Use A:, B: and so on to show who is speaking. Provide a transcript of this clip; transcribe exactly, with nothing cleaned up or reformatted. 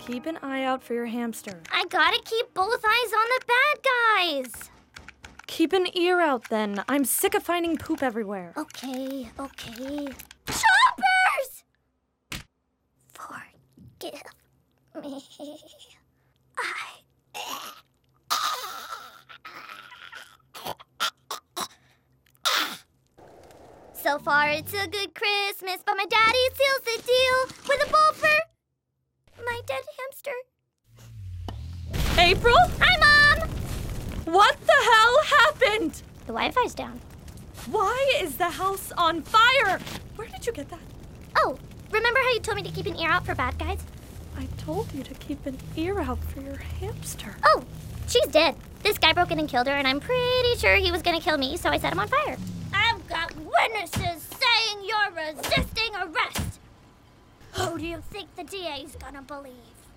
A: keep an eye out for your hamster.
B: I gotta keep both eyes on the bad guys.
A: Keep an ear out, then. I'm sick of finding poop everywhere.
B: Okay, okay. Choppers! Forgive me. I... So far, it's a good Christmas, but my daddy seals the deal with a bowl for my dead hamster.
A: April?
B: Hi, Mom!
A: What the hell happened?
B: The Wi-Fi's down.
A: Why is the house on fire? Where did you get that?
B: Oh, remember how you told me to keep an ear out for bad guys?
A: I told you to keep an ear out for your hamster.
B: Oh, she's dead. This guy broke in and killed her, and I'm pretty sure he was gonna kill me, so I set him on fire. I've got witnesses saying you're resisting arrest. Who do you think the D A's gonna believe?